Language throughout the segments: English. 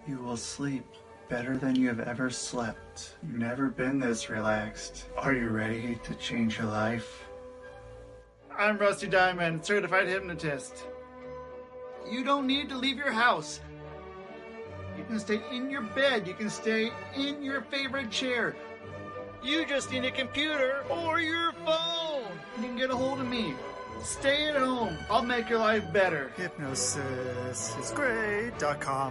You will sleep better than you have ever slept. You've never been this relaxed. Are you ready to change your life? I'm Rusty Diamond, certified hypnotist. You don't need to leave your house. You can stay in your bed. You can stay in your favorite chair. You just need a computer or your phone. You can get a hold of me. Stay at home. I'll make your life better. Hypnosisisgreat.com.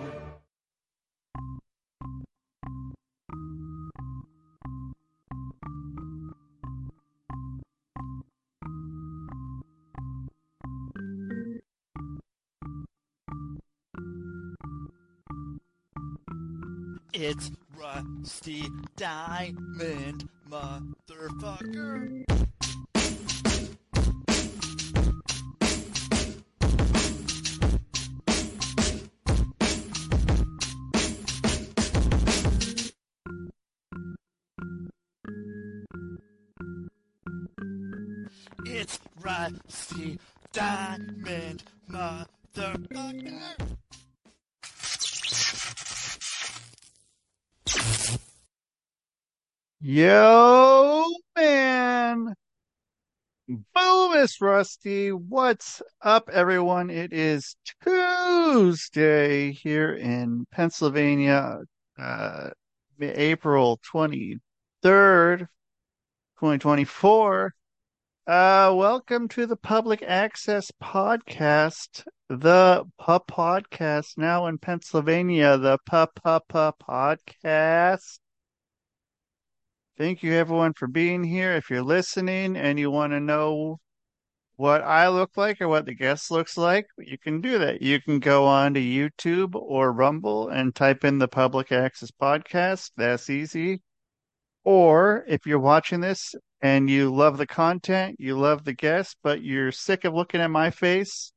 It's Rusty Diamond, motherfucker. It's Rusty Diamond, motherfucker. Yo, man. Boom, it's Rusty. What's up, everyone? It is Tuesday here in Pennsylvania, uh, April 23rd, 2024. Welcome to the Public Access Podcast, the PUP Podcast, now in Pennsylvania, the PUP Podcast. Thank you, everyone, for being here. If you're listening and you want to know what I look like or what the guest looks like, you can do that. You can go on to YouTube or Rumble and type in the Public Access Podcast. That's easy. Or if you're watching this and you love the content, you love the guest, but you're sick of looking at my face,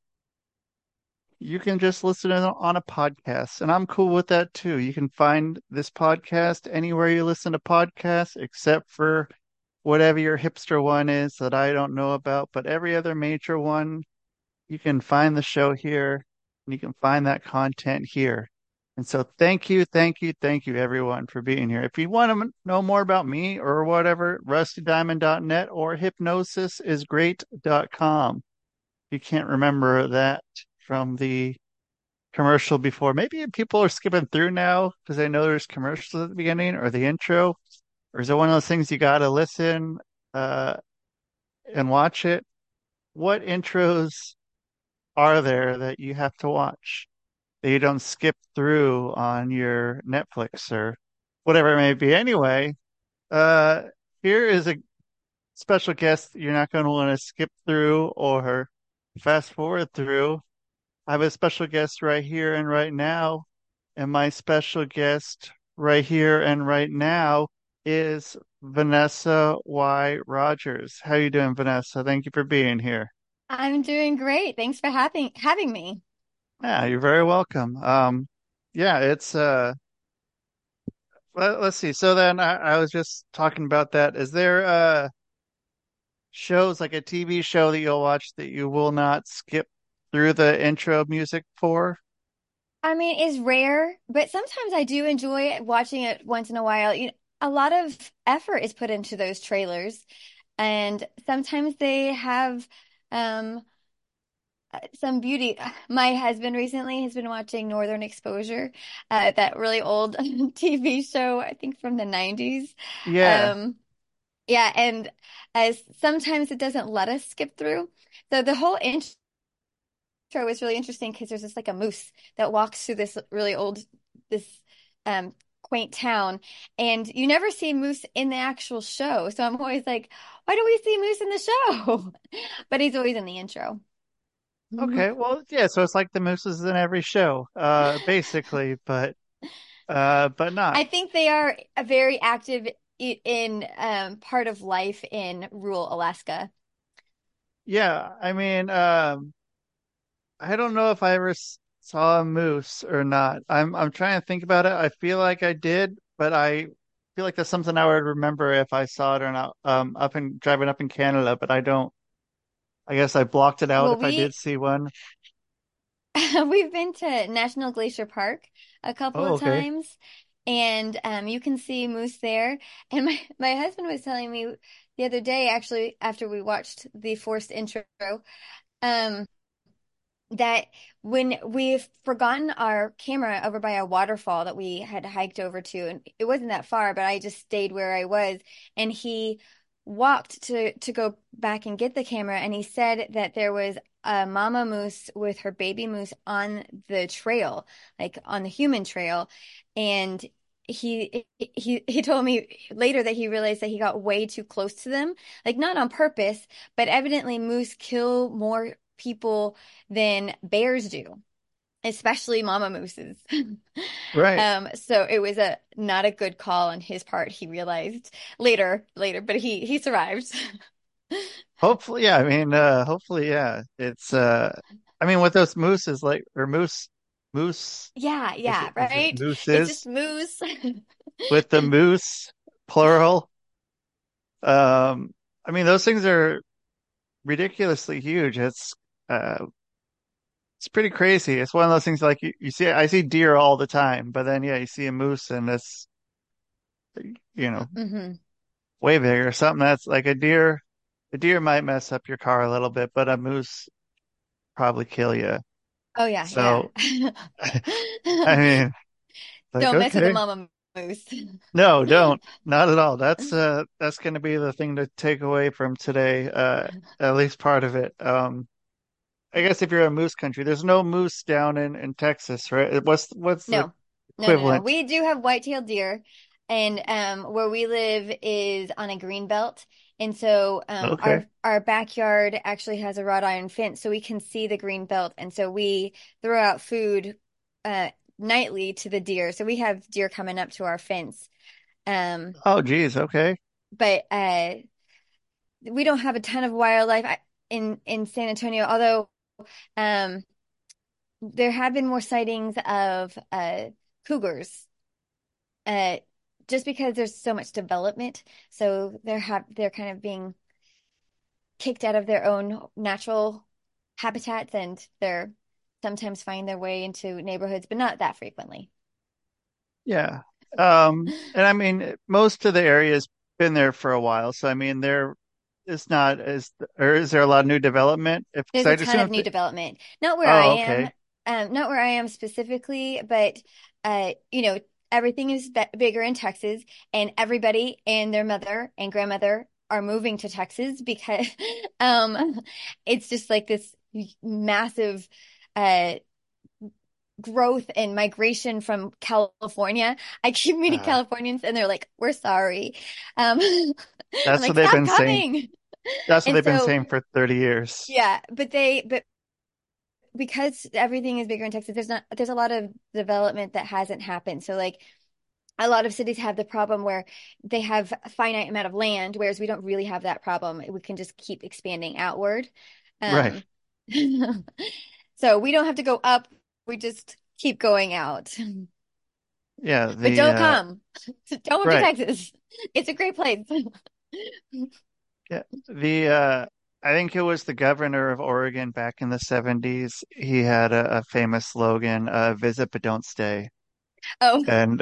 you can just listen on a podcast. And I'm cool with that too. You can find this podcast anywhere you listen to podcasts, except for whatever your hipster one is that I don't know about. But every other major one, you can find the show here and you can find that content here. And so thank you, everyone, for being here. If you want to know more about me or whatever, rustydiamond.net or hypnosisisgreat.com. If you can't remember that from the commercial before, maybe people are skipping through now because they know there's commercials at the beginning or the intro. Or is it one of those things you got to listen uh, and watch it? What intros are there that you have to watch that you don't skip through on your Netflix or whatever it may be? Anyway, uh, here is a special guest you're not going to want to skip through or fast forward through. I have a special guest right here and right now, and my special guest right here and right now is Vanessa Y. Rogers. How you doing, Vanessa? Thank you for being here. I'm doing great. Thanks for having me. Yeah, you're very welcome. Yeah, it's let's see. So then I was just talking about that. Is there shows like a TV show that you'll watch that you will not skip through the intro music for? I mean, it's rare, but sometimes I do enjoy watching it once in a while. A lot of effort is put into those trailers, and sometimes they have um some beauty. My husband recently has been watching Northern Exposure, that really old TV show, I think from the 90s. Yeah. Um, yeah, and as sometimes it doesn't let us skip through. So the whole intro was really interesting because there's this like a moose that walks through this um quaint town, and you never see moose in the actual show. So I'm always like, why do we see moose in the show? But he's always in the intro. Okay, well, yeah, so it's like the mooses in every show, basically, but not. I think they are a very active in part of life in rural Alaska. Yeah, I mean, I don't know if I ever saw a moose or not. I'm trying to think about it. I feel like I did, but I feel like that's something I would remember if I saw it or not. Up in driving up in Canada, but I don't. I guess I blocked it out Well, if I did see one. we've been to National Glacier Park, a couple Oh, of okay. times, and you can see moose there. And my husband was telling me the other day, actually, after we watched the forced intro, um, that when we've forgotten our camera over by a waterfall that we had hiked over to, and it wasn't that far, but I just stayed where I was, and he walked to go back and get the camera, and he said that there was a mama moose with her baby moose on the trail, like on the human trail, and he told me later that he realized that he got way too close to them, like not on purpose, but evidently moose kill more people than bears do, especially mama mooses. Right. So it was a not a good call on his part, he realized later, but he survived. Hopefully, yeah. I mean, hopefully, yeah. I mean, with those mooses, like, or moose, Yeah, yeah, is it right? It's just mooses? moose. With the moose, plural. Um, I mean, those things are ridiculously huge. Uh, it's pretty crazy. It's one of those things like you see, I see deer all the time, but then yeah, you see a moose and it's, you know, Hmm. way bigger. Something that's like a deer might mess up your car a little bit, but a moose probably kill you. Oh yeah, yeah. So, I mean, like, Don't mess with the okay. mama moose. No, don't. Not at all. That's going to be the thing to take away from today, at least part of it. I guess if you're a moose country, there's no moose down in Texas, right? What's the No, no. equivalent? We do have white-tailed deer, and where we live is on a green belt, and so Okay. our backyard actually has a wrought iron fence, so we can see the green belt, and so we throw out food uh, nightly to the deer. So we have deer coming up to our fence, um, Oh, geez. Okay. but we don't have a ton of wildlife in San Antonio, although. Um, there have been more sightings of cougars, uh, just because there's so much development. So they're kind of being kicked out of their own natural habitats, and they're sometimes find their way into neighborhoods, but not that frequently. Yeah. And I mean, most of the area's been there for a while, so I mean, it's not as, or is there a lot of new development? If because There's a I'd ton of assume new if development. Not where I oh, am, okay. not where I am specifically, but you know, everything is bigger in Texas, and everybody and their mother and grandmother are moving to Texas because um, it's just like this massive uh, growth and migration from California. I keep meeting Uh, Californians, and they're like, "We're sorry." I'm that's what like, they've "Stop been saying. coming." That's what And they've been so, saying for 30 years. yeah, but because everything is bigger in Texas, there's a lot of development that hasn't happened. So like a lot of cities have the problem where they have a finite amount of land, whereas we don't really have that problem. We can just keep expanding outward. Right. Um, so we don't have to go up. We just keep going out. Yeah, But the don't come. Don't move to right. Texas. It's a great place. Yeah, the I think it was the governor of Oregon back in the 70s. He had a famous slogan, visit but don't stay. Oh, And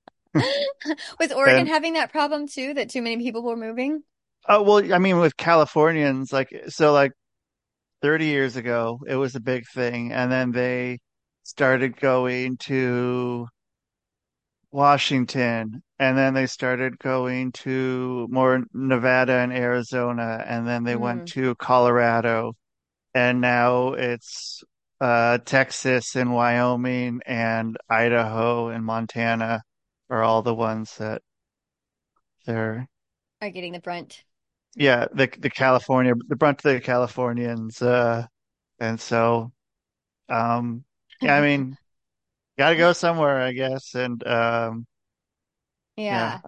was Oregon and having that problem too, that too many people were moving? oh well, I mean with Californians like 30 years ago, it was a big thing and then they started going to Washington and then they started going to more Nevada and Arizona and then they went Hmm. to Colorado and now it's Texas and Wyoming and Idaho and Montana are all the ones that they're Are getting the brunt. yeah the brunt of the Californians and so yeah I mean gotta go somewhere I guess and yeah Yeah.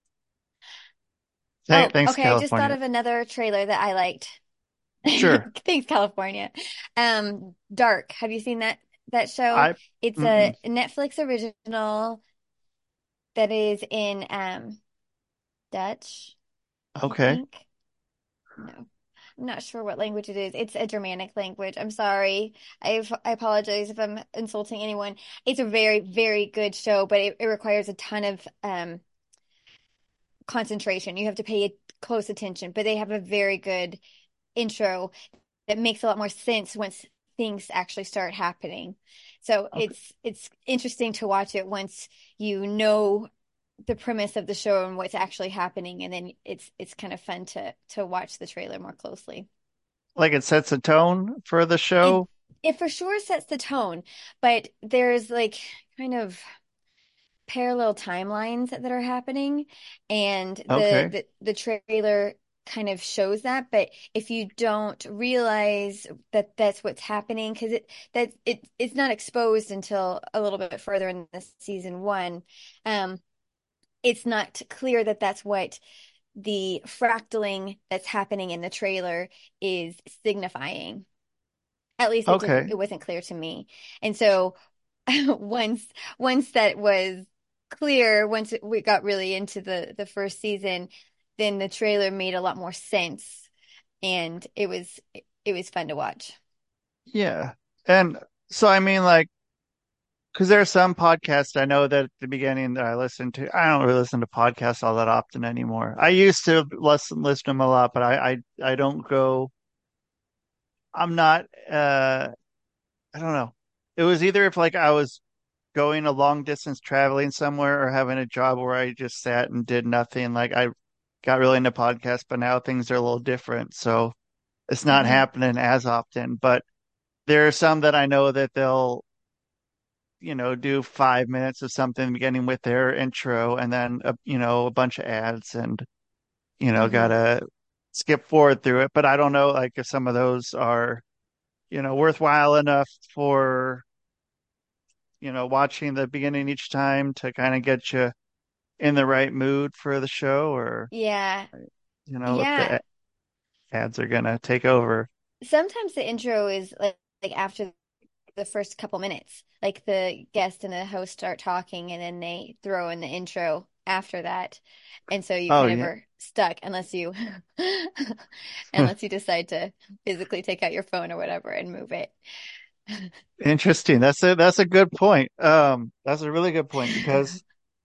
Oh, thanks okay. I just thought California. of another trailer that I liked. Sure. Thanks, California. Dark. Have you seen that show? I It's mm-mm. a Netflix original that is in Dutch, I Okay. think. No. not sure what language it is. It's a Germanic language. I'm sorry. I apologize if I'm insulting anyone. It's a very, very good show, but it requires a ton of concentration. You have to pay close attention, but they have a very good intro that makes a lot more sense once things actually start happening. So Okay. it's interesting to watch it once you know the premise of the show and what's actually happening, and then it's kind of fun to watch the trailer more closely. Like it sets a tone for the It show. it for sure sets the tone, but there's like kind of parallel timelines that are happening, and Okay. the trailer kind of shows that. But if you don't realize that that's what's happening, because it's not exposed until a little bit further in the season one, um, it's not clear that that's what the fractaling that's happening in the trailer is signifying. At least Okay. it wasn't clear to me. And so once once that was clear, we got really into the first season, then the trailer made a lot more sense, and it was fun to watch. Yeah. And so, I mean, like, because there are some podcasts I know that at the beginning that I listen to. I don't really listen to podcasts all that often anymore. I used to listen to them a lot, but I don't go. I'm not. I don't know. It was either if like I was going a long distance traveling somewhere or having a job where I just sat and did nothing. Like I got really into podcasts, but now things are a little different, so it's not Hmm. happening as often. But there are some that I know that they'll do 5 minutes of something beginning with their intro and then, a bunch of ads and, Hmm. gotta skip forward through it. But I don't know, like, if some of those are, worthwhile enough for, watching the beginning each time to kind of get you in the right mood for the show or, Yeah. if Yeah. the ads are gonna take over. Sometimes the intro is like after the first couple minutes. Like the guest and the host start talking and then they throw in the intro after that. And so you Oh, kind of yeah. are stuck unless you unless you decide to physically take out your phone or whatever and move it. Interesting. That's a good point. That's a really good point because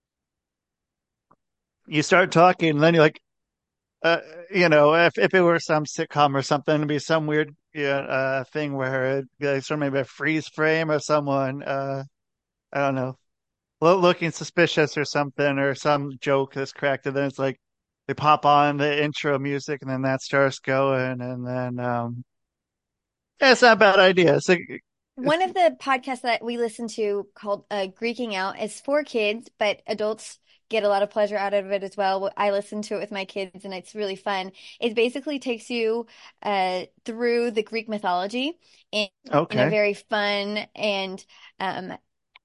you start talking and then you're like, uh, if it were some sitcom or something, it'd be some weird thing where it like sort of maybe a freeze frame of someone, I don't know, looking suspicious or something, or some joke that's cracked, and then it's like they pop on the intro music, and then that starts going, and then yeah, it's not a bad idea. It's like One it's of the podcasts that we listen to called Greeking Out is for kids, but adults get a lot of pleasure out of it as well. I listen to it with my kids, and it's really fun. It basically takes you through the Greek mythology in a okay. very fun and um,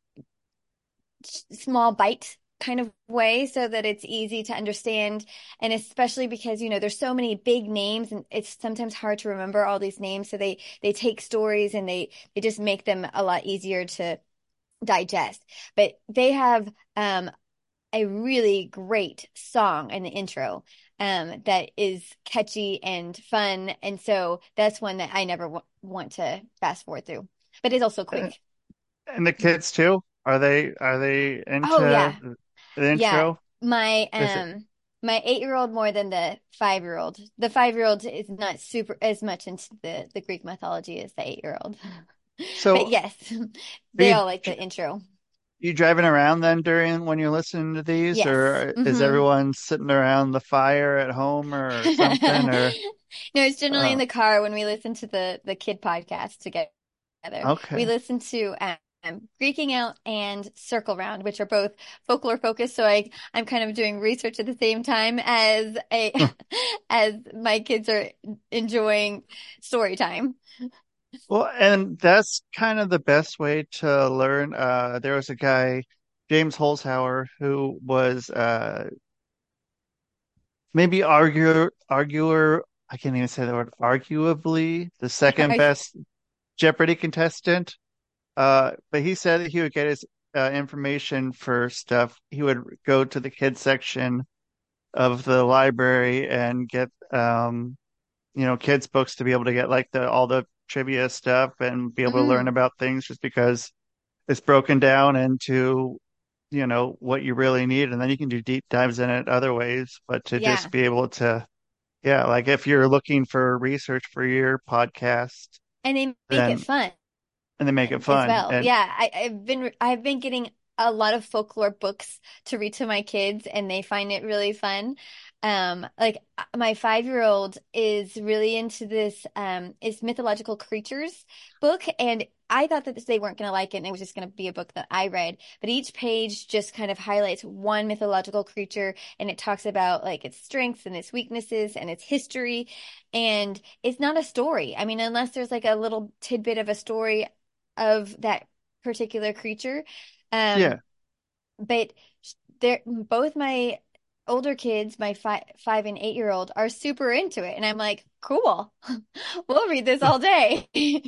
small bite kind of way so that it's easy to understand, and especially because there's so many big names and it's sometimes hard to remember all these names, so they take stories and they just make them a lot easier to digest. But they have a really great song in the intro that is catchy and fun, and so that's one that I never want to fast forward through, but it's also Uh, quick. And the kids too, are they Oh into yeah. the Yeah, intro? my Is it my 8-year-old more than the 5-year-old. The 5-year-old is not super as much into the Greek mythology as the 8-year-old. But so? yes, Are they all like the intro. you driving around then during when you're listening to these, Yes. or is Hmm. everyone sitting around the fire at home or something? Or No, it's generally in uh, the car when we listen to the kid podcast together. We okay. listen to Greeking Out and Circle Round, which are both folklore focused. So I'm kind of doing research at the same time as a as my kids are enjoying story time. Well, and that's kind of the best way to learn. There was a guy, James Holzhauer, who was maybe arguer. I can't even say the word. Arguably the second I, best Jeopardy contestant. But he said that he would get his information for stuff. He would go to the kids section of the library and get kids books to be able to get like the all the trivia stuff and be able to learn Mm, about things just because it's broken down into what you really need, and then you can do deep dives in it other ways. But to just yeah. be able to, yeah, like if you're looking for research for your podcast, And they make it then fun and they make it as fun. well. And Yeah, I've been getting a lot of folklore books to read to my kids, and they find it really fun. Like my 5-year-old is really into this is mythological creatures book, and I thought that they weren't going to like it, and it was just going to be a book that I read. But each page just kind of highlights one mythological creature, and it talks about like its strengths and its weaknesses and its history. And it's not a story. I mean, unless there's like a little tidbit of a story of that particular creature. Um, yeah, but they're both my older kids, my 5 and 8-year-old, are super into it, and I'm like, cool, we'll read this all day.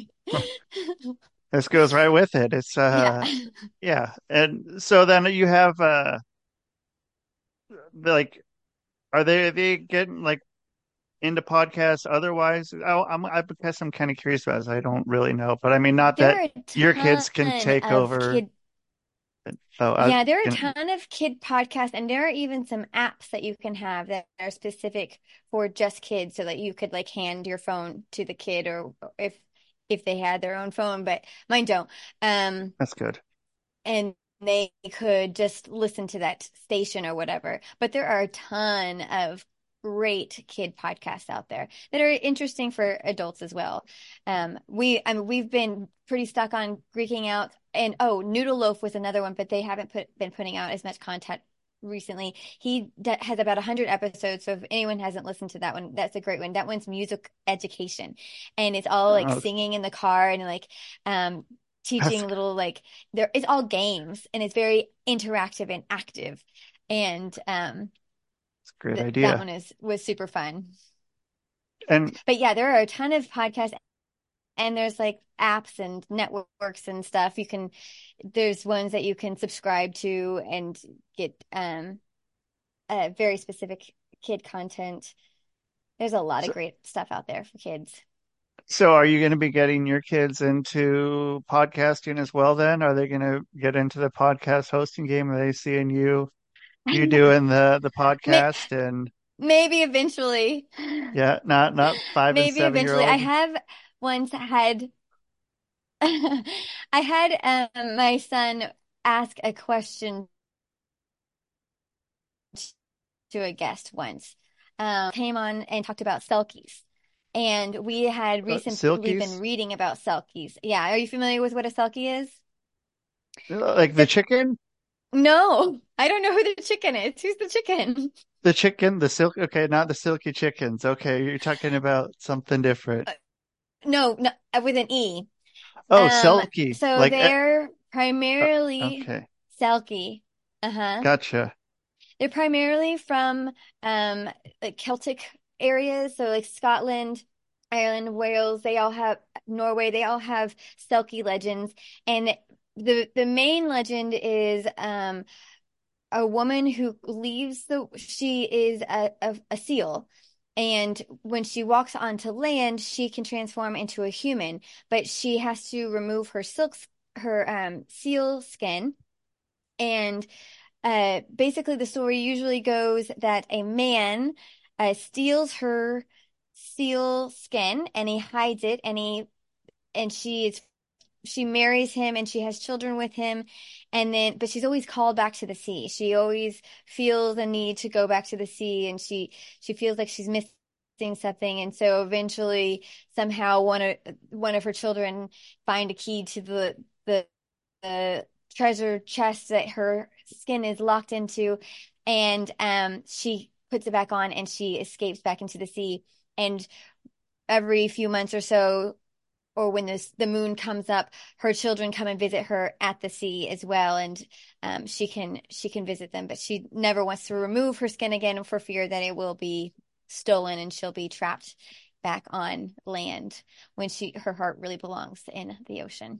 this goes right with it. It's Yeah. yeah. And so then you have like, are they getting like into podcasts otherwise? I guess I'm kind of curious about this. I don't really know, but I mean, not There that are a your ton kids can take of over. kid Oh, Yeah, there are a ton of kid podcasts, and there are even some apps that you can have that are specific for just kids, so that you could like hand your phone to the kid, or if they had their own phone, but mine don't. Um, that's good. and they could just listen to that station or whatever. But there are a ton of great kid podcasts out there that are interesting for adults as well. I mean, we've been pretty stuck on Greeking Out, and oh, Noodle Loaf was another one, but they haven't been putting out as much content recently. Has about 100 episodes, so if anyone hasn't listened to that one, that's a great one. That one's music education, and it's all like Oh, singing in the car and like um that's teaching little like there it's all games, and it's very interactive and active, and a great that idea. one is was super fun. And But yeah, there are a ton of podcasts, and there's like apps and networks and stuff you can there's ones that you can subscribe to and get very specific kid content. There's a lot of so, great stuff out there for kids. so are you going to be getting your kids into podcasting as well then? Are they going to get into the podcast hosting game? Are they seeing you doing the May- podcast and Maybe eventually. yeah, not 5 and Maybe 7 year eventually. I old? have once had I had my son ask a question to a guest once. Came on and talked about Selkies. And we've been Silkies? reading about Selkies. Yeah, are you familiar with what a Selkie is? Like the So, chicken? no, I don't know who the chicken is. Who's the chicken? The chicken, the silk. Okay, not the silky chickens. Okay, you're talking about something different. No, no, with an E. Oh, Um, selkie. so Like, they're primarily okay, Selkie. Uh-huh. gotcha. They're primarily from like Celtic areas, so like Scotland, Ireland, Wales, they all have Norway, they all have Selkie legends. And the main legend is a woman who leaves the she is a seal. And when she walks onto land, she can transform into a human, but she has to remove her seal skin. And basically, the story usually goes that a man steals her seal skin, and he hides it, and she marries him, and she has children with him, and then but she's always called back to the sea. She always feels the need to go back to the sea, and she feels like she's missing something, and so eventually somehow one of her children find a key to the treasure chest that her skin is locked into, and she puts it back on, and she escapes back into the sea. And every few months or so, or when the moon comes up, her children come and visit her at the sea as well, and she can visit them, but she never wants to remove her skin again for fear that it will be stolen and she'll be trapped back on land when her heart really belongs in the ocean.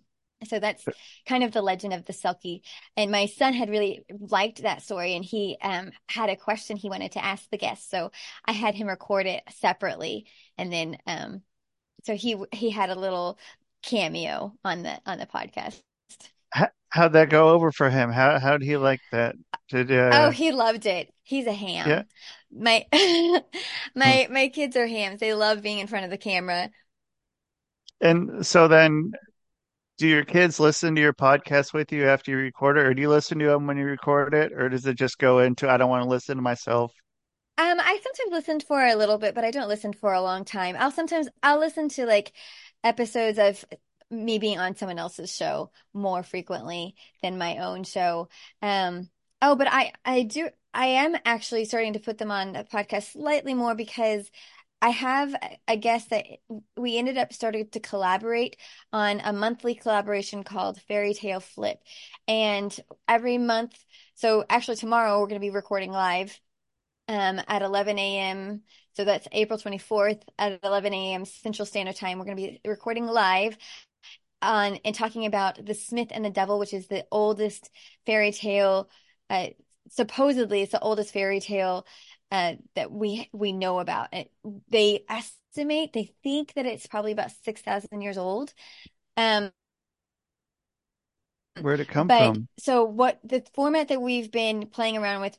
So that's kind of the legend of the Selkie. And my son had really liked that story, and he had a question he wanted to ask the guests. So I had him record it separately, and then so he had a little cameo on the podcast. How'd that go over for him? How'd he like that? Did Oh, he loved it. He's a yeah? ham. My Hmm. my kids are hams. They love being in front of the camera. And so then, do your kids listen to your podcast with you after you record it, or do you listen to them when you record it, or does it just go into I don't want to listen to myself? I sometimes listen for a little bit, but I don't listen for a long time. I'll listen to like episodes of me being on someone else's show more frequently than my own show. Oh, but I am actually starting to put them on a podcast slightly more because I have a guest that we ended up starting to collaborate on a monthly collaboration called Fairy Tale Flip. And every month, so actually tomorrow we're going to be recording live at 11 a.m. So that's April 24th at 11 a.m. Central Standard Time. We're going to be recording live on and talking about The Smith and the Devil, which is the oldest fairy tale. Supposedly, it's the oldest fairy tale that we know about. They they think that it's probably about 6,000 years old. Um, Where'd it come but from? so what the format that we've been playing around with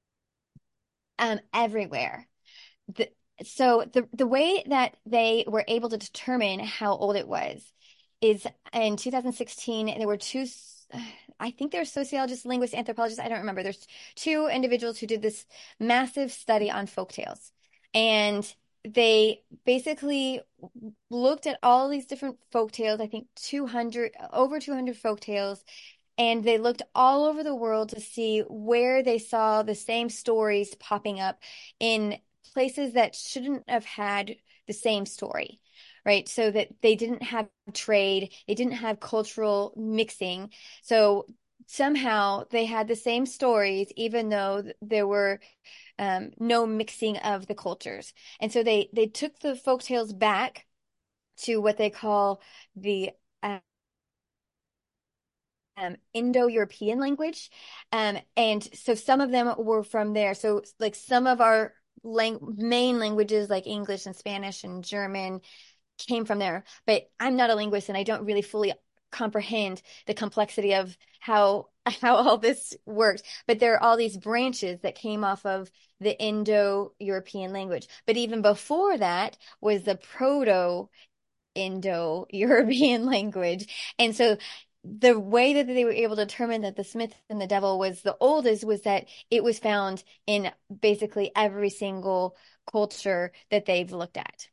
everywhere. The, the way that they were able to determine how old it was is in 2016 there were two, I think they're sociologists, linguists, anthropologists, I don't remember. There's two individuals who did this massive study on folktales, and they basically looked at all these different folktales, I think 200, over 200 folktales, and they looked all over the world to see where they saw the same stories popping up in places that shouldn't have had the same story, right? So that they didn't have trade, they didn't have cultural mixing. So somehow they had the same stories, even though there were no mixing of the cultures. And so they took the folk tales back to what they call the Indo-European language. And so some of them were from there. So like some of our main languages like English and Spanish and German came from there. But I'm not a linguist and I don't really fully comprehend the complexity of how all this works. But there are all these branches that came off of the Indo-European language. But even before that was the Proto-Indo-European language. And so the way that they were able to determine that the Smith and the Devil was the oldest was that it was found in basically every single culture that they've looked at.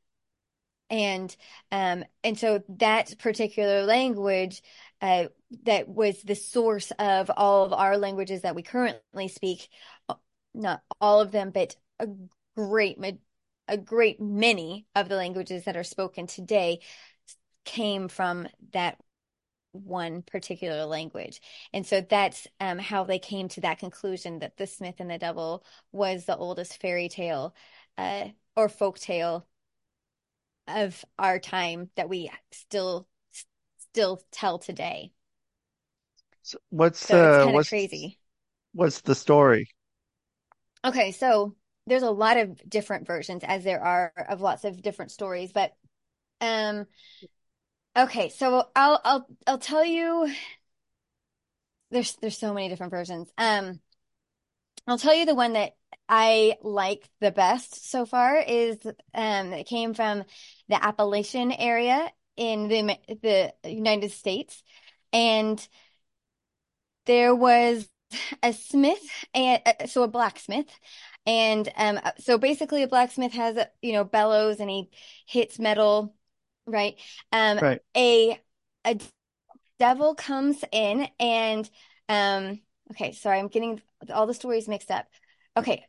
And so that particular language that was the source of all of our languages that we currently speak, not all of them, but great a great many of the languages that are spoken today came from that one particular language. And so that's how they came to that conclusion that the Smith and the Devil was the oldest fairy tale or folk tale of our time that we still tell today. So So it's kind of crazy. what's the story? Okay, so there's a lot of different versions as there are of lots of different stories, but um okay, so I'll tell you there's so many different versions. I'll tell you the one that I like the best so far is it came from the Appalachian area in the United States, and there was a smith and so a blacksmith, and so basically a blacksmith has bellows and he hits metal, right? Right. A devil comes in and okay, sorry, I'm getting all the stories mixed up. Okay,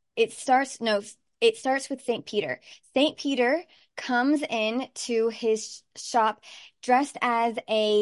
it starts with St. Peter. St. Peter comes in to his shop dressed as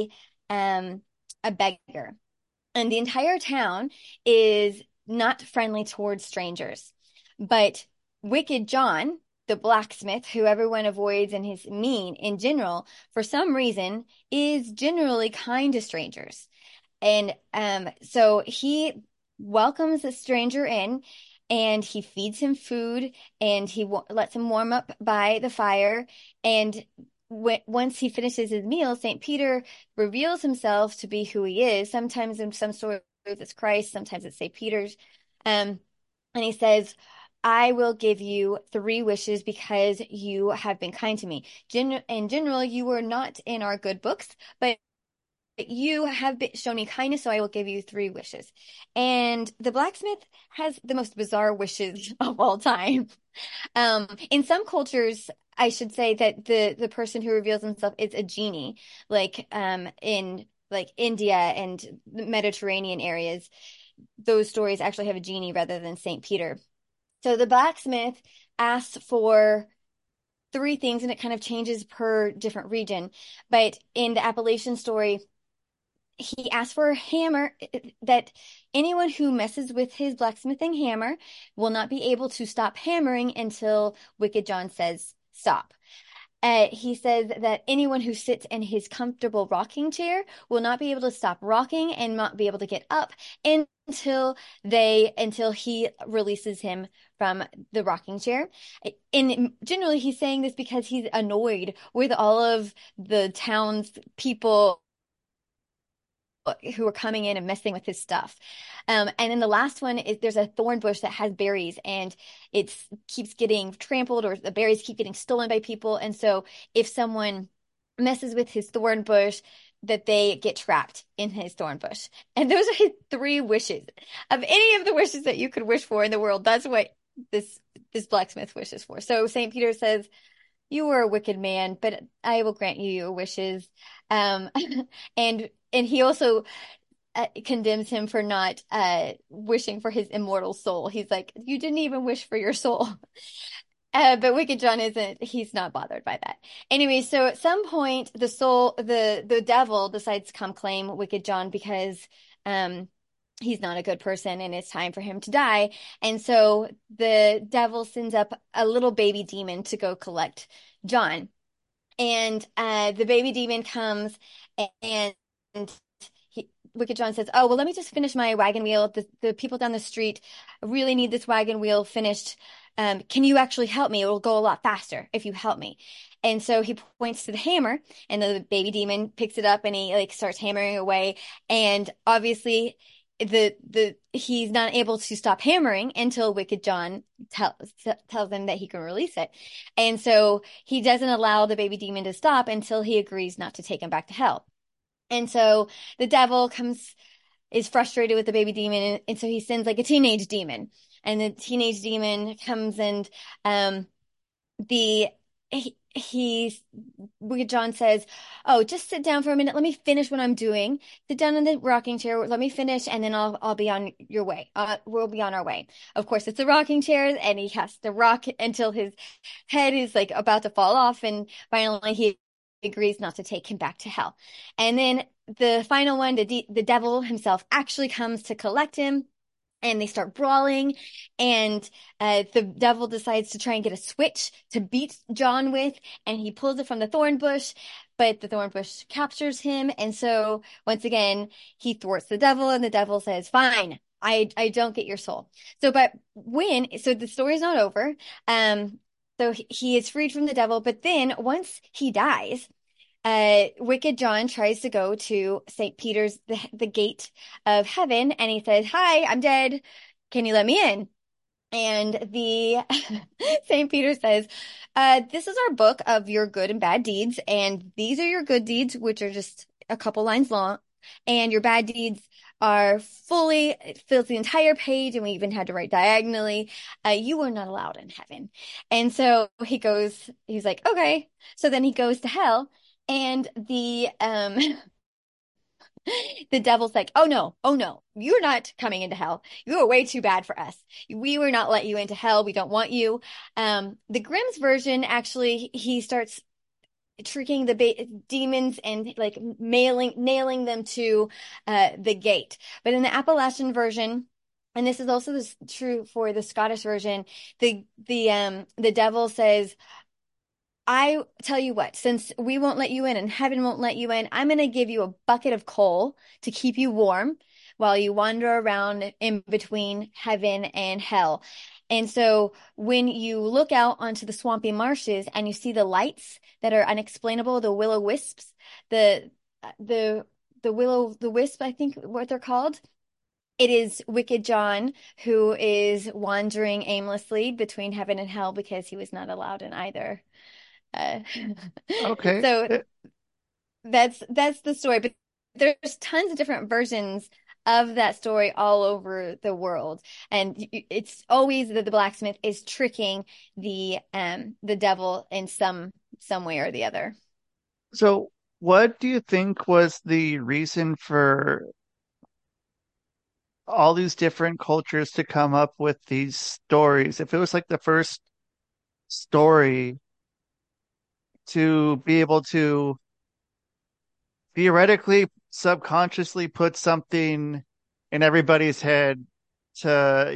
a beggar. And the entire town is not friendly towards strangers. But Wicked John, the blacksmith, who everyone avoids and is mean in general, for some reason, is generally kind to strangers. And so he welcomes the stranger in, and he feeds him food, and he lets him warm up by the fire. And once he finishes his meal, St. Peter reveals himself to be who he is. Sometimes in some stories it's Christ, sometimes it's St. Peter's. And he says, I will give you 3 wishes because you have been kind to me. In general, you were not in our good books, but you have shown me kindness, so I will give you 3 wishes. And the blacksmith has the most bizarre wishes of all time. In some cultures, I should say that the person who reveals himself is a genie, like in like India and the Mediterranean areas. Those stories actually have a genie rather than St. Peter. So the blacksmith asks for 3 things, and it kind of changes per different region. But in the Appalachian story, he asks for a hammer, that anyone who messes with his blacksmithing hammer will not be able to stop hammering until Wicked John says stop. He says that anyone who sits in his comfortable rocking chair will not be able to stop rocking and not be able to get up until he releases him from the rocking chair. And generally, he's saying this because he's annoyed with all of the town's people who are coming in and messing with his stuff. And then the last one is there's a thorn bush that has berries, and it keeps getting trampled, or the berries keep getting stolen by people. And so if someone messes with his thorn bush, that they get trapped in his thorn bush. And those are his 3 wishes. Of any of the wishes that you could wish for in the world, that's what this blacksmith wishes for. So St. Peter says, you were a wicked man, but I will grant you your wishes. And he also condemns him for not wishing for his immortal soul. He's like, you didn't even wish for your soul. But Wicked John he's not bothered by that. Anyway, so at some point, the devil decides to come claim Wicked John because he's not a good person and it's time for him to die. And so the devil sends up a little baby demon to go collect John. And the baby demon comes, and Wicked John says, oh, well, let me just finish my wagon wheel. The people down the street really need this wagon wheel finished. Can you actually help me? It will go a lot faster if you help me. And so he points to the hammer, and the baby demon picks it up, and he starts hammering away. And obviously he's not able to stop hammering until Wicked John tells him that he can release it. And so he doesn't allow the baby demon to stop until he agrees not to take him back to hell. And so the devil is frustrated with the baby demon, and so he sends like a teenage demon. And the teenage demon comes, and Wicked John says, oh, just sit down for a minute. Let me finish what I'm doing. Sit down in the rocking chair. Let me finish, and then I'll be on your way. We'll be on our way. Of course, it's a rocking chair, and he has to rock until his head is like about to fall off. And finally, he agrees not to take him back to hell. And then the final one, the devil himself actually comes to collect him. And they start brawling, and the devil decides to try and get a switch to beat John with, and he pulls it from the thorn bush, but the thorn bush captures him. And so once again, he thwarts the devil, and the devil says, fine, I don't get your soul. So the story's not over. So he is freed from the devil, but then once he dies, Wicked John tries to go to St. Peter's, the gate of heaven, and he says, hi, I'm dead. Can you let me in? And the St. Peter says, this is our book of your good and bad deeds, and these are your good deeds, which are just a couple lines long, and your bad deeds it fills the entire page, and we even had to write diagonally. You are not allowed in heaven. And so he's like, okay. So then he goes to hell. And the devil's like, oh no, you're not coming into hell. You are way too bad for us. We will not let you into hell. We don't want you. The Grimm's version, actually, he starts tricking the demons and like nailing them to the gate. But in the Appalachian version, and this is also true for the Scottish version. The devil says, I tell you what, since we won't let you in and heaven won't let you in, I'm going to give you a bucket of coal to keep you warm while you wander around in between heaven and hell. And so when you look out onto the swampy marshes and you see the lights that are unexplainable, the will-o'-wisps, the will-o'-the-wisp, I think what they're called. It is Wicked John who is wandering aimlessly between heaven and hell because he was not allowed in either. Uh, Okay. so that's the story, but there's tons of different versions of that story all over the world, and it's always that the blacksmith is tricking the devil in some way or the other. So, what do you think was the reason for all these different cultures to come up with these stories? If it was like the first story to be able to theoretically, subconsciously put something in everybody's head to,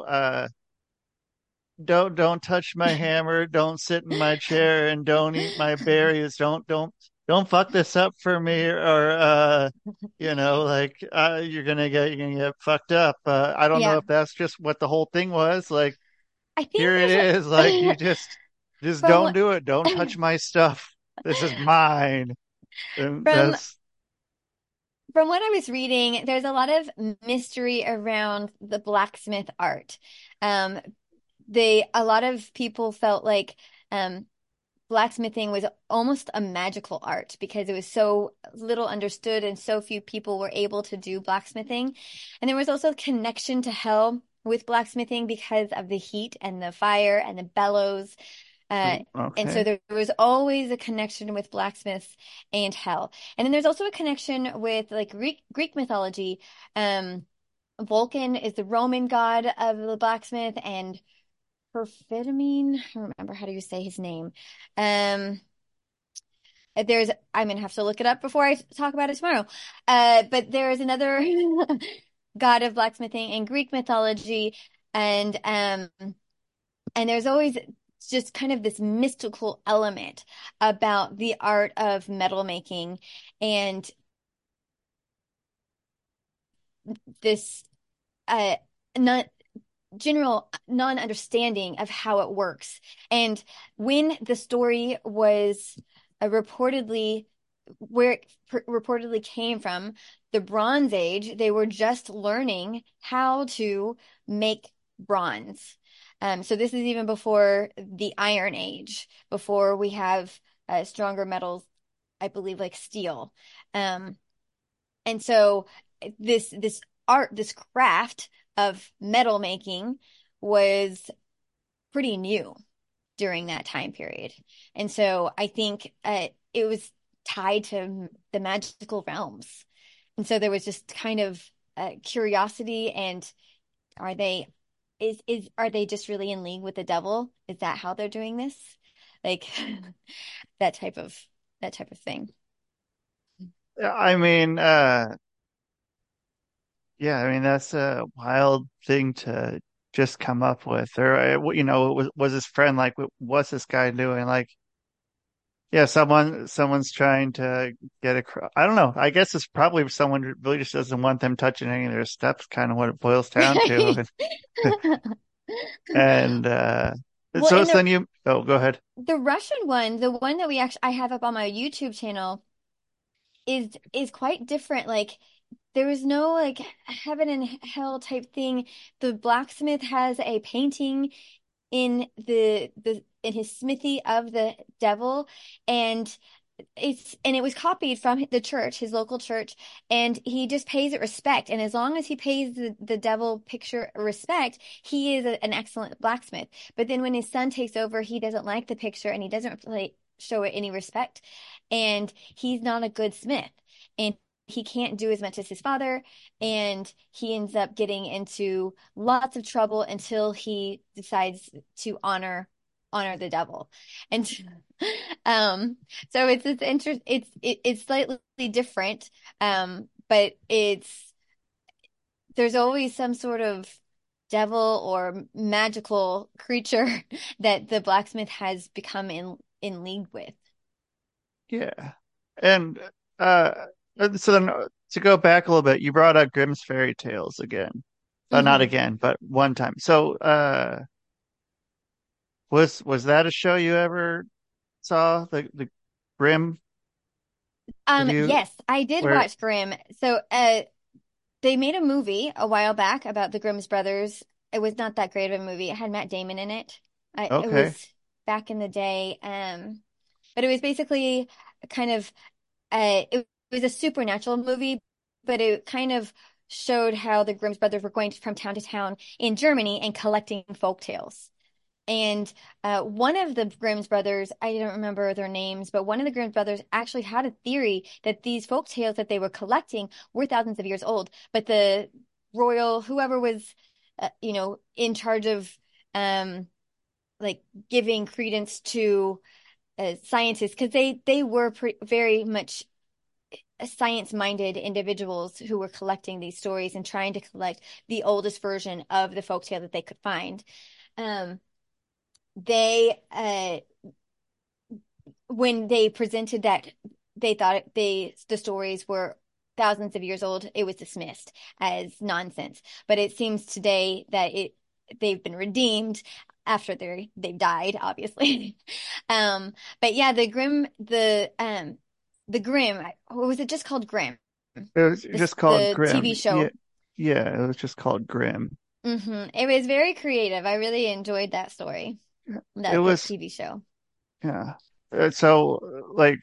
don't touch my hammer, don't sit in my chair, and don't eat my berries, don't fuck this up for me, or you're gonna get fucked up. I don't know Yeah, if that's just what the whole thing was. Like, I here think it there's is. Like, you a just from don't what do it. Don't touch my stuff. This is mine. And from that's From what I was reading, there's a lot of mystery around the blacksmith art. Um, a lot of people felt like um, blacksmithing was almost a magical art because it was so little understood and so few people were able to do blacksmithing. And there was also a connection to hell with blacksmithing because of the heat and the fire and the bellows. Uh, and so okay. there was always a connection with blacksmiths and hell. And then there's also a connection with like Greek mythology. Vulcan is the Roman god of the blacksmith, and Perfidomene, I don't remember how do you say his name. Um, I'm gonna have to look it up before I talk about it tomorrow. But there is another god of blacksmithing in Greek mythology, and there's always just kind of this mystical element about the art of metal making and this uh non general non-understanding of how it works. And when the story was reportedly where it reportedly came from, the Bronze Age, they were just learning how to make bronze. So this is even before the Iron Age, before we have stronger metals, I believe, like steel. Um, and so this art, this craft of metal making was pretty new during that time period. And so I think it was tied to the magical realms. And so there was just kind of curiosity and are they are they just really in league with the devil? Is that how they're doing this? Like that type of that type of thing. I mean, yeah, I mean that's a wild thing to just come up with. Or was his friend like, what's this guy doing? Like, yeah, someone's trying to get across. I don't know. I guess it's probably someone who really just doesn't want them touching any of their steps. Kind of what it boils down to. And Well, so and so then you. Oh, go ahead. the Russian one, the one that we actually I have up on my YouTube channel is quite different. Like there is no like heaven and hell type thing. The blacksmith has a painting in the in his smithy of the devil, and it was copied from the church, his local church, and he just pays it respect. And as long as he pays the devil picture respect, he is an excellent blacksmith. But then when his son takes over, he doesn't like the picture and he doesn't like show it any respect, and he's not a good smith. And he can't do as much as his father, and he ends up getting into lots of trouble until he decides to honor the devil. And um so it's slightly different, but there's always some sort of devil or magical creature that the blacksmith has become in league with. Yeah. And uh so then to go back a little bit, you brought up Grimm's Fairy Tales again. Not Hmm. again, but one time. So was that a show you ever saw? The Grimm? Have you Yes, I did where watch Grimm. So, they made a movie a while back about the Grimm's brothers. It was not that great of a movie. It had Matt Damon in it. It okay. was back in the day. But it was basically kind of it was a supernatural movie, but it kind of showed how the Grimm's brothers were going from town to town in Germany and collecting folk tales. And one of the Grimm's brothers, I don't remember their names, but one of the Grimm's brothers actually had a theory that these folk tales that they were collecting were thousands of years old. But the royal, whoever was, in charge of um, like giving credence to scientists, because they were very much science-minded individuals who were collecting these stories and trying to collect the oldest version of the folk tale that they could find. Um, they when they presented that they thought the stories were thousands of years old, it was dismissed as nonsense. But it seems today that they've been redeemed after they've died, obviously. But yeah, the Grimm, what was it just called? Grimm, It was just called the Grimm. TV Yeah. show. Yeah, it was just called Grimm. It was very creative. I really enjoyed that story, It the was TV show. yeah. So like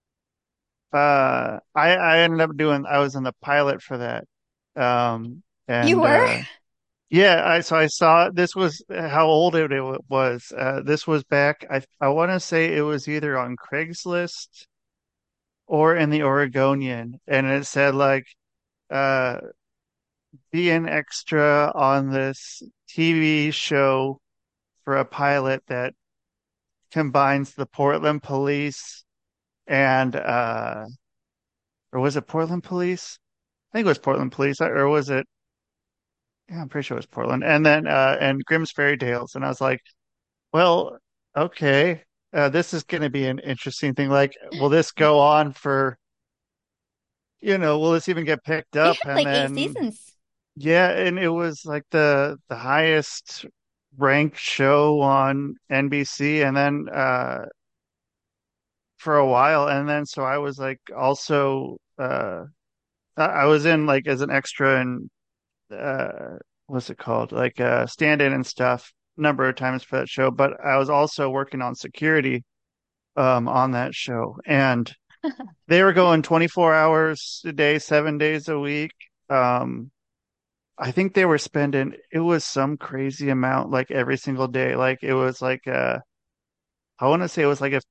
I ended up doing I was in the pilot for that. You And were? yeah, I saw this was how old it was. This was back I want to say it was either on Craigslist or in the Oregonian, and it said like uh be an extra on this TV show for a pilot that combines the Portland police and or was it Portland police? I think it was Portland police, or was it? Yeah, I'm pretty sure it was Portland. And then and Grimm's Fairy Tales, and I was like, well, okay, this is going to be an interesting thing. Like, will this go on for, will this even get picked It up? had And like eight then seasons. yeah, and it was like the highest ranked show on NBC, and then for a while, and then so I was like also I was in like as an extra and what's it called? Like stand-in and stuff a number of times for that show, but I was also working on security on that show. And they were going 24 hours a day, 7 days a week. Um I think they were spending it was some crazy amount like every single day. Like it was like I want to say it was like a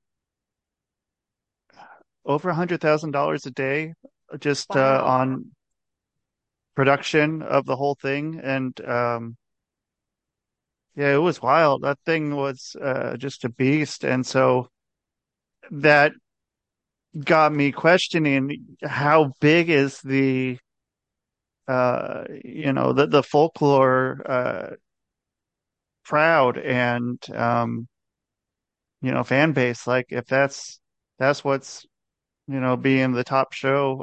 over $100,000 a day just Wow. on production of the whole thing. And yeah, it was wild. That thing was just a beast. And so that got me questioning how big is the folklore crowd and fan base. Like if that's what's being the top show.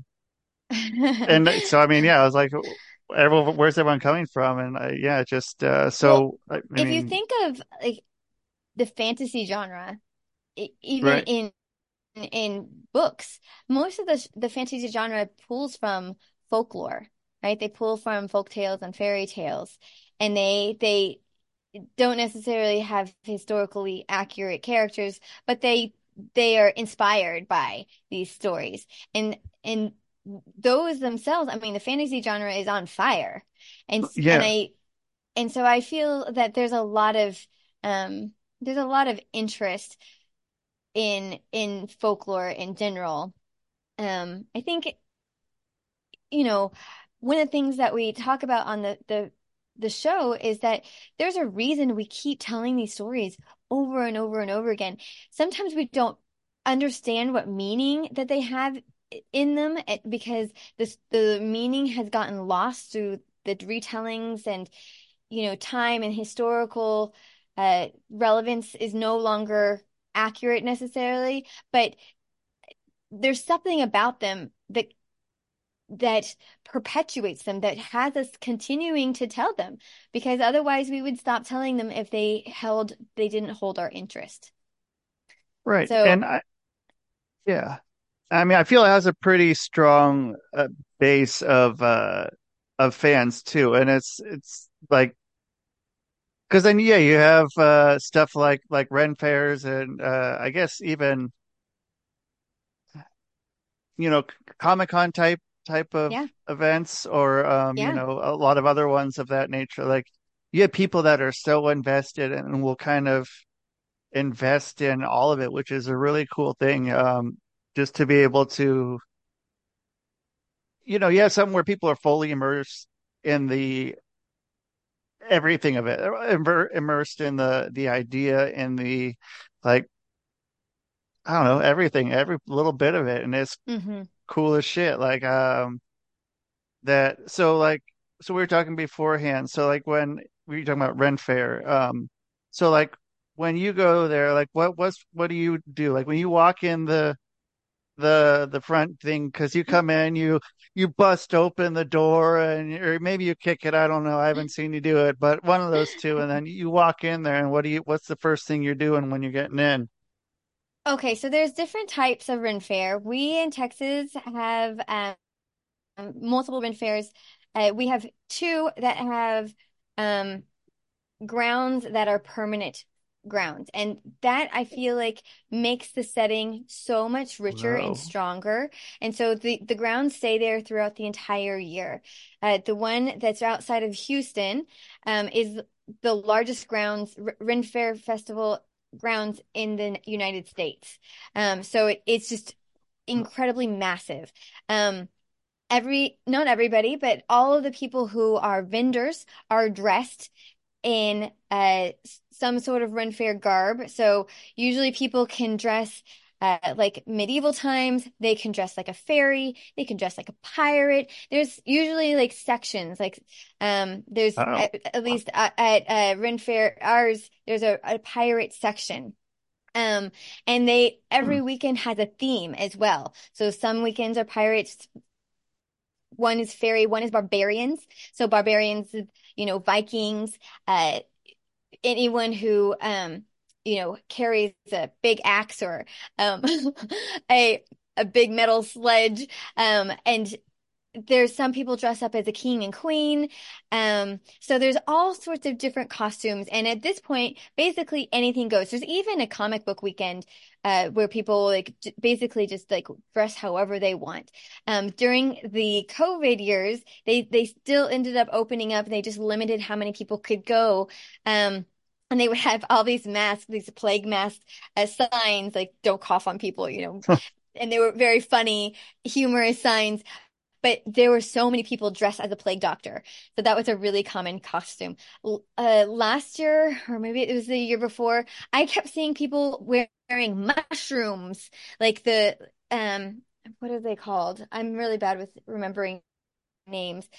And so I mean, yeah, I was like, everyone, where's everyone coming from? And yeah, just Well, so I if you mean, think of like the fantasy genre, even right. in books, most of the fantasy genre pulls from folklore, right? They pull from folk tales and fairy tales, and they don't necessarily have historically accurate characters, but they are inspired by these stories. And those themselves, I mean, the fantasy genre is on fire. And and Yeah. I and so I feel that um there's a lot of interest in folklore in general. I think, you know, one of the things that we talk about on the show is that there's a reason we keep telling these stories over and over and over again. Sometimes we don't understand what meaning that they have in them because the meaning has gotten lost through the retellings, time and historical relevance is no longer accurate necessarily, but there's something about them that perpetuates them, that has us continuing to tell them, because otherwise we would stop telling them if they didn't hold our interest. Right. So And yeah, I mean, I feel it has a pretty strong base of fans too, and it's like because then yeah, you have stuff like Ren fairs and I guess even Comic-Con type of yeah, events or yeah. a lot of other ones of that nature. Like you have people that are so invested and will kind of invest in all of it, which is a really cool thing. Just to be able to, you have something where people are fully immersed in the everything of it, immersed in the idea in the like I don't know everything, every little bit of it, and it's Hmm. cool as shit. Like that. So we were talking beforehand. So like when we were talking about Ren Fair, so like when you go there, like what do you do? Like when you walk in the front thing, because you come in, you bust open the door and or maybe you kick it. I don't know. I haven't seen you do it, but one of those two, and then you walk in there, and what's the first thing you're doing when you're getting in? Okay, so there's different types of Ren Fair. We in Texas have multiple Ren Fairs. We have two that have um, grounds that are permanent grounds. And that I feel like makes the setting so much richer and Whoa. stronger. And so the grounds stay there throughout the entire year. The one that's outside of Houston is the largest grounds, Ren Fair Festival grounds in the United States. So it's just incredibly massive. Um, not everybody, but all of the people who are vendors are dressed in some sort of Ren Fair garb. So usually people can dress like medieval times. They can dress like a fairy. They can dress like a pirate. There's usually like sections. Like there's Oh. at least at Ren Fair ours, there's a pirate section. Um, and they Hmm. every weekend has a theme as well. So some weekends are pirates, one is fairy, one is barbarians. So barbarians, Vikings, uh, anyone who carries a big axe or um a a big metal sledge. And there's some people dress up as a king and queen. So there's all sorts of different costumes. And at this point, basically anything goes. There's even a comic book weekend where people like basically just like dress however they want. During the COVID years, they still ended up opening up. They just limited how many people could go. And they would have all these masks, these plague masks as signs, like don't cough on people, and they were very funny, humorous signs. But there were so many people dressed as a plague doctor. So that was a really common costume. Last year, or maybe it was the year before, I kept seeing people wearing mushrooms, like what are they called? I'm really bad with remembering names.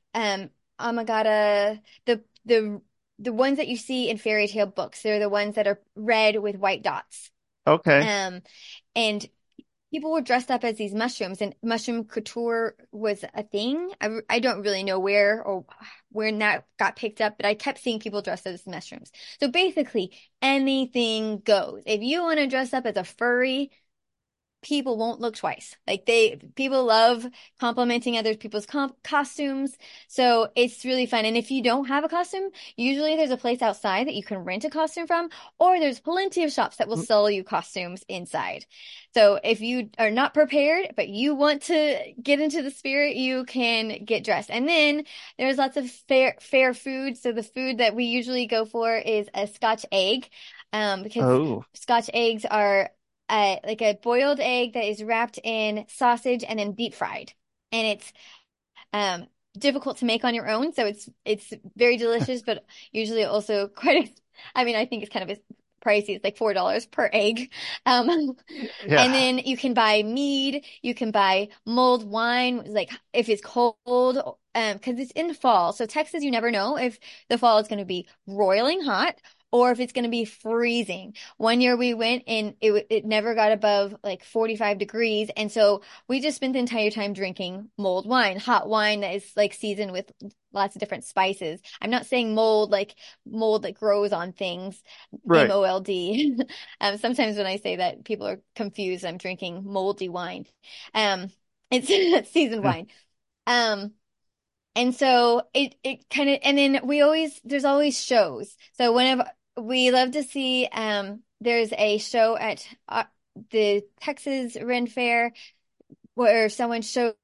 Amagata, the ones that you see in fairy tale books. They're the ones that are red with white dots. Okay. Um, and people were dressed up as these mushrooms, and mushroom couture was a thing. I don't really know where that got picked up, but I kept seeing people dressed as mushrooms. So basically, anything goes. If you want to dress up as a furry, people won't look twice. Like people love complimenting other people's costumes. So it's really fun. And if you don't have a costume, usually there's a place outside that you can rent a costume from, or there's plenty of shops that will sell you costumes inside. So if you are not prepared, but you want to get into the spirit, you can get dressed. And then there's lots of fair food. So the food that we usually go for is a Scotch egg. Because Oh. Scotch eggs are like a boiled egg that is wrapped in sausage and then deep fried. And it's um, difficult to make on your own, so it's very delicious, but usually also quite. I mean, I think it's kind of pricey. It's like $4 per egg. Um, and Yeah. then you can buy mead. You can buy mulled wine, like if it's cold. because it's in fall. So Texas, you never know if the fall is going to be roiling hot or if it's going to be freezing. One year we went and it never got above like 45 degrees. And so we just spent the entire time drinking mulled wine, hot wine that is like seasoned with lots of different spices. I'm not saying mold like mold that grows on things, Right. MOLD. Sometimes when I say that, people are confused. I'm drinking moldy wine. It's seasoned wine. Um, and so it kind of, and then there's always shows. So whenever we love to see, there's a show at the Texas Ren Fair where someone shows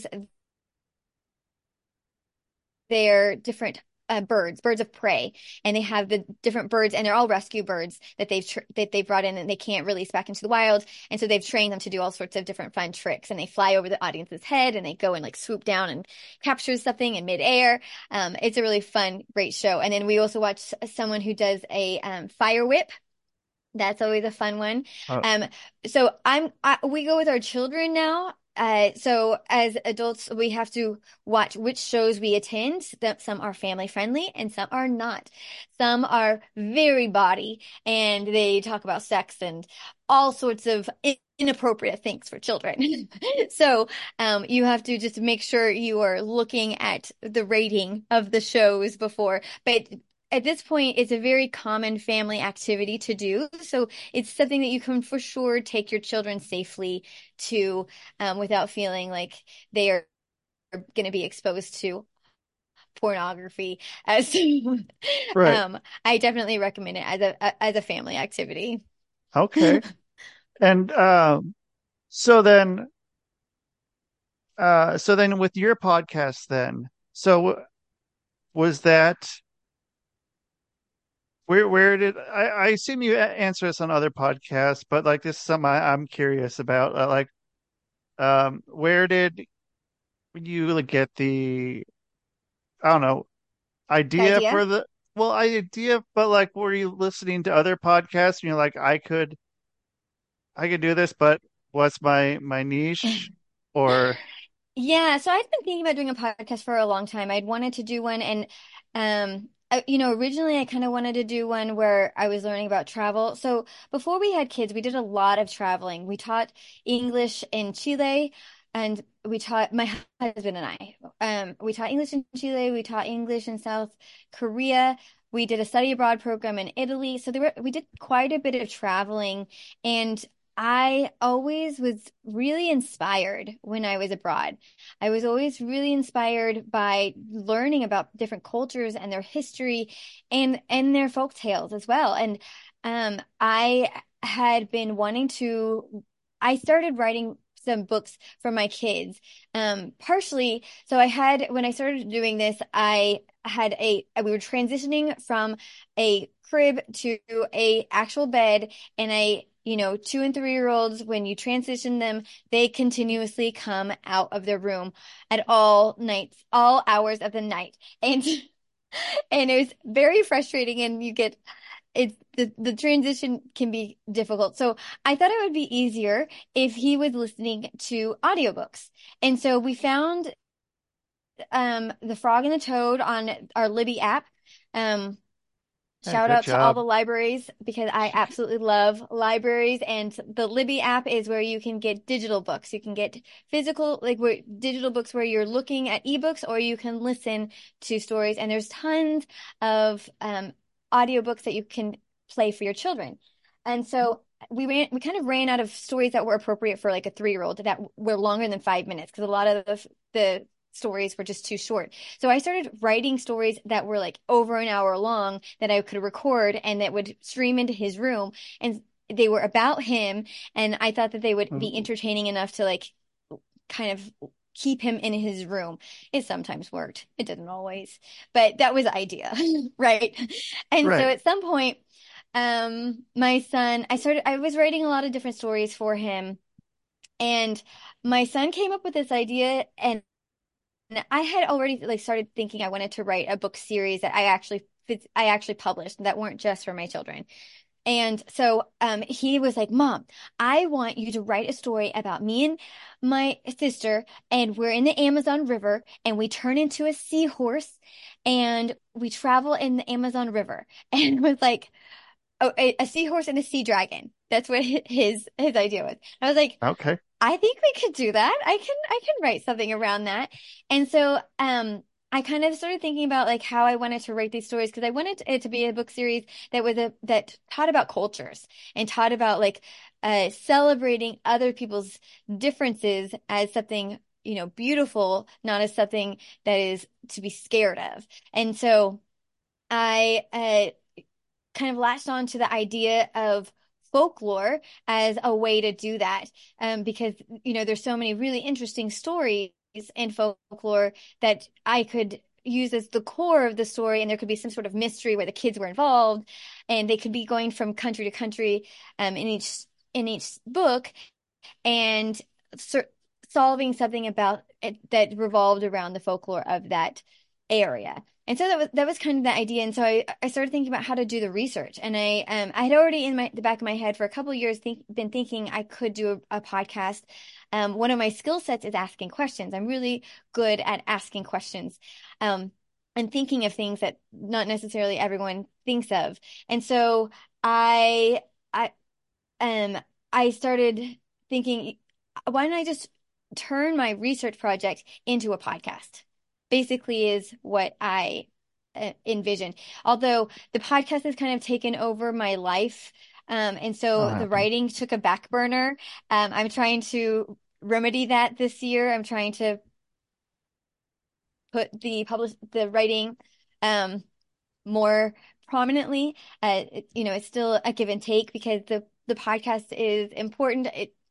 their different birds of prey, and they have the different birds, and they're all rescue birds that they've brought in and they can't release back into the wild, and so they've trained them to do all sorts of different fun tricks, and they fly over the audience's head and they go and like swoop down and capture something in midair. It's a really fun, great show. And then we also watch someone who does a fire whip. That's always a fun one. Oh, So we go with our children now. So as adults, we have to watch which shows we attend. That some are family friendly and some are not. Some are very bawdy and they talk about sex and all sorts of inappropriate things for children. So you have to just make sure you are looking at the rating of the shows before. But at this point, it's a very common family activity to do. So it's something that you can for sure take your children safely to without feeling like they are going to be exposed to pornography. As right. I definitely recommend it as a family activity. Okay. And so then so then with your podcast then, so was that where did I assume you answer this on other podcasts, but like this is something I'm curious about. Like where did you like get the I don't know The idea idea? for the well idea, but like were you listening to other podcasts and you're like I could do this, but what's my niche? Or Yeah, so I've been thinking about doing a podcast for a long time. I'd wanted to do one, and originally I kind of wanted to do one where I was learning about travel. So before we had kids, we did a lot of traveling. We taught English in Chile, and we taught my husband and I. We taught English in Chile. We taught English in South Korea. We did a study abroad program in Italy. So we did quite a bit of traveling, and I always was really inspired when I was abroad. I was always really inspired by learning about different cultures and their history and their folk tales as well. And I had been wanting to, I started writing some books for my kids. Partially, so when I started doing this, we were transitioning from a crib to a actual bed, and 2 and 3 year olds, when you transition them, they continuously come out of their room at all nights, all hours of the night. And and it was very frustrating, and the transition can be difficult. So I thought it would be easier if he was listening to audiobooks. And so we found The Frog and the Toad on our Libby app. yeah, Shout good out to all job. the libraries because I absolutely love libraries, and the Libby app is where you can get digital books. You can get physical, digital books where you're looking at ebooks, or you can listen to stories. And there's tons of audiobooks that you can play for your children. And so we kind of ran out of stories that were appropriate for like a 3 year old that were longer than 5 minutes, because a lot of the stories were just too short. So I started writing stories that were like over an hour long that I could record and that would stream into his room. And they were about him. And I thought that they would be Mm, entertaining enough to like kind of keep him in his room. It sometimes worked. It didn't always, but that was the idea, right? And so right. at some point, my son, I was writing a lot of different stories for him, and my son came up with this idea, and I had already like started thinking I wanted to write a book series that I actually published that weren't just for my children. And so he was like, Mom, I want you to write a story about me and my sister, and we're in the Amazon River, and we turn into a seahorse, and we travel in the Amazon River. And was like, oh, a seahorse and a sea dragon. That's what his idea was. I was like, Okay. I think we could do that. I can write something around that. And so I kind of started thinking about like how I wanted to write these stories because I wanted it to be a book series that taught about cultures and taught about like celebrating other people's differences as something, beautiful, not as something that is to be scared of. And so I kind of latched on to the idea of folklore as a way to do that. Because, there's so many really interesting stories in folklore that I could use as the core of the story, and there could be some sort of mystery where the kids were involved, and they could be going from country to country in each book, and solving something about it that revolved around the folklore of that area. And so that was kind of the idea. And so I started thinking about how to do the research. And I had already in the back of my head for a couple of years been thinking I could do a podcast. One of my skill sets is asking questions. I'm really good at asking questions. And thinking of things that not necessarily everyone thinks of. And so I um I started thinking, why don't I just turn my research project into a podcast? Basically, is what I envision. Although the podcast has kind of taken over my life, and so the happens. writing took a back burner. I'm trying to remedy that this year. I'm trying to put the writing more prominently. It's still a give and take because the podcast is important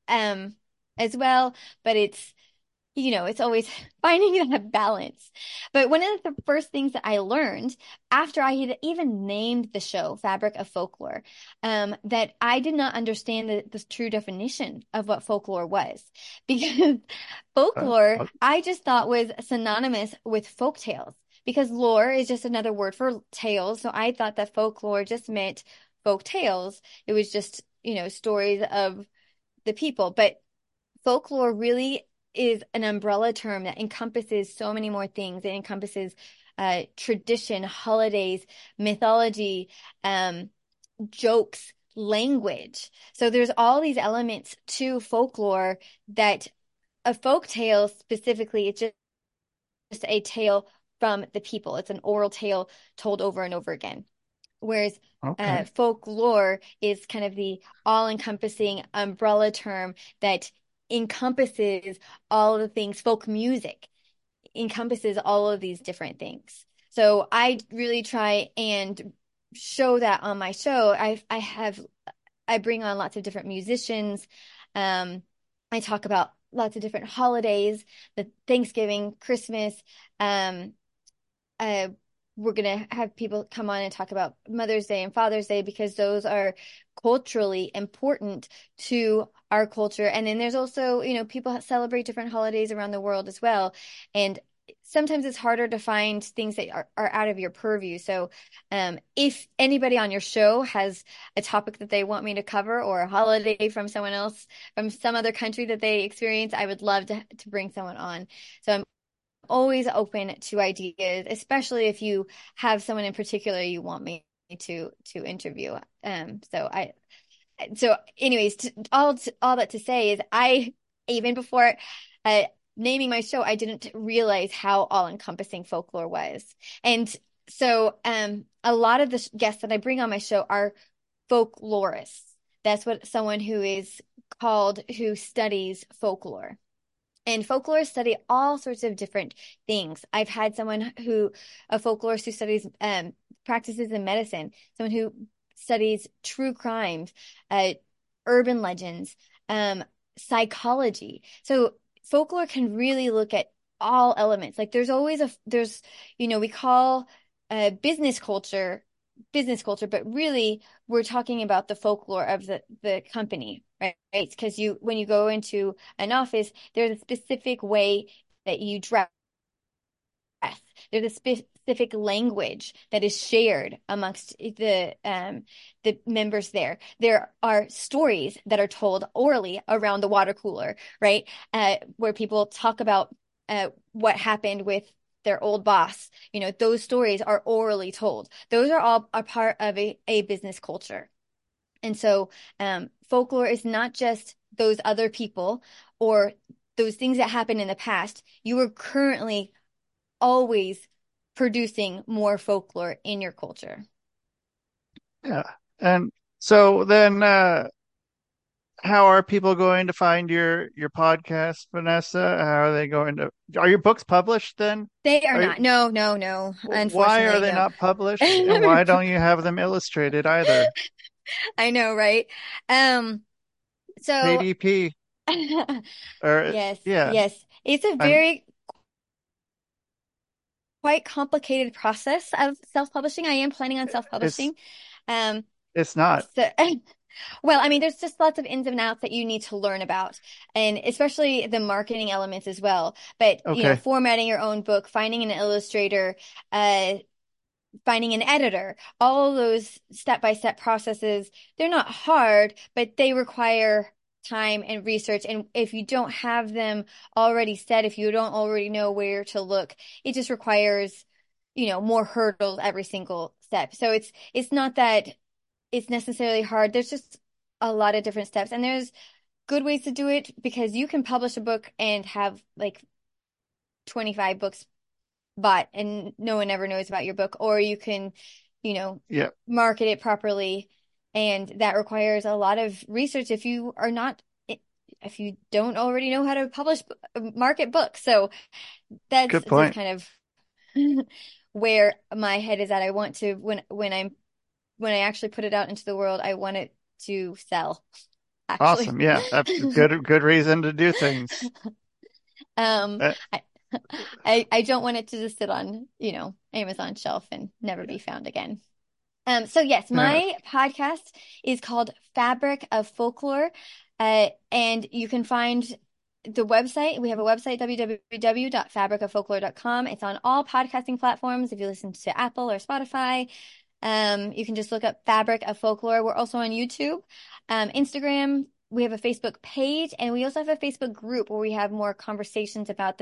as well, but it's always finding that balance. But one of the first things that I learned after I had even named the show Fabric of Folklore, that I did not understand the true definition of what folklore was. Because Uh, folklore, uh, I just thought was synonymous with folk tales. Because lore is just another word for tales. So I thought that folklore just meant folk tales. It was just, stories of the people. But folklore really is an umbrella term that encompasses so many more things. It encompasses tradition, holidays, mythology, jokes, language. So there's all these elements to folklore that a folk tale specifically, it's just a tale from the people. It's an oral tale told over and over again. Whereas okay. folklore is kind of the all-encompassing umbrella term that encompasses all of the things. Folk music encompasses all of these different things. So I really try and show that on my show. I bring on lots of different musicians. I talk about lots of different holidays, the Thanksgiving, Christmas. Um, uh, we're gonna have people come on and talk about Mother's Day and Father's Day because those are culturally important to our culture. And then there's also, people celebrate different holidays around the world as well. And sometimes it's harder to find things that are out of your purview. So if anybody on your show has a topic that they want me to cover or a holiday from someone else, from some other country that they experience, I would love to bring someone on. So I'm always open to ideas, especially if you have someone in particular you want me to interview. So anyways, all that to say is I even before uh, naming my show, I didn't realize how all-encompassing folklore was. And so a lot of the guests that I bring on my show are folklorists. That's what someone who is called who studies folklore. And folklorists study all sorts of different things. I've had a folklorist who studies practices in medicine, someone who studies true crimes, urban legends, psychology. So folklore can really look at all elements. Like we call business culture, but really we're talking about the folklore of the company, right? Because when you go into an office, there's a specific way that you dress. There's a specific specific language that is shared amongst the members there. There are stories that are told orally around the water cooler, right? Where people talk about what happened with their old boss. Those stories are orally told. Those are all a part of a business culture. And so folklore is not just those other people or those things that happened in the past. You are currently always producing more folklore in your culture. Yeah. And so then, how are people going to find your podcast, Vanessa? How are they going to, are your books published then? They are Are not. you, No. why are Unfortunately, they no. not published? And why don't you have them illustrated either? I know, right? So KDP or yes, yeah, yes. It's a I'm very quite complicated process of self-publishing. I am planning on it's self-publishing. Um, it's not. so well, I mean, there's just lots of ins and outs that you need to learn about, and especially the marketing elements as well. But, Okay. formatting your own book, finding an illustrator, uh, finding an editor, all of those step-by-step processes, they're not hard, but they require time and research. And if you don't have them already set, if you don't already know where to look, it just requires, more hurdles every single step. So it's not that it's necessarily hard. There's just a lot of different steps, and there's good ways to do it because you can publish a book and have like 25 books bought and no one ever knows about your book, or you can, Yeah. market it properly, and that requires a lot of research if you don't already know how to market books. So that's Good just point. kind of where my head is at. I want to when I actually put it out into the world, I want it to sell, actually. Awesome. Yeah. That's a good reason to do things. Um, Uh, I, I don't want it to just sit on, Amazon shelf and never be found again. So yes, yeah. my podcast is called Fabric of Folklore, and you can find the website. We have a website, www.fabricoffolklore.com. It's on all podcasting platforms. If you listen to Apple or Spotify, you can just look up Fabric of Folklore. We're also on YouTube, Instagram. We have a Facebook page, and we also have a Facebook group where we have more conversations about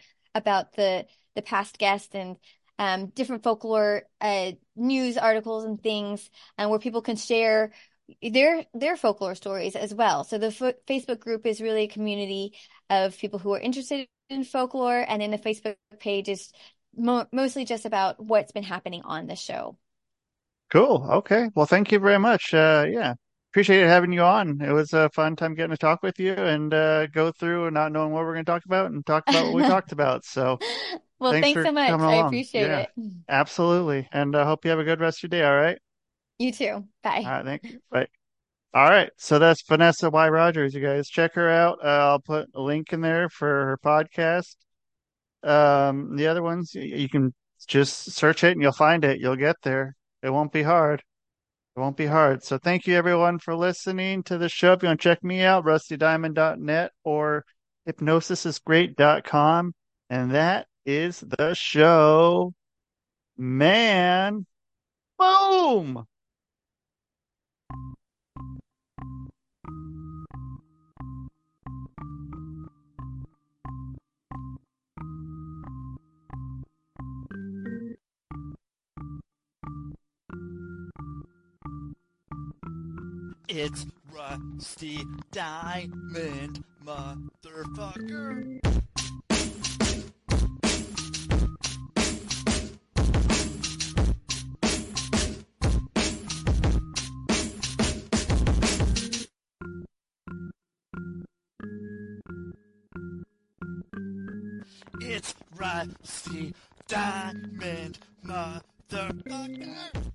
the past guest and different folklore news articles and things, and where people can share their folklore stories as well. So the Facebook group is really a community of people who are interested in folklore, and then the Facebook page is mostly just about what's been happening on the show. Cool. Okay. Well, thank you very much. Yeah. Appreciate having you on. It was a fun time getting to talk with you and go through not knowing what we're going to talk about and talk about what we talked about. So Well, thanks thanks for so much. coming I along. appreciate Yeah, it. absolutely. And I hope you have a good rest of your day. All right. You too. All Bye. right. Thank you. Bye. All right. So that's Vanessa Y. Rogers. You guys check her out. I'll put a link in there for her podcast. The other ones, you can just search it and you'll find it. You'll get there. It won't be hard. It won't be hard. So thank you everyone for listening to the show. If you want to check me out, rustydiamond.net or hypnosisisgreat.com. And that is the show. Man, boom. It's Rusty Diamond, motherfucker. It's Rusty Diamond, motherfucker.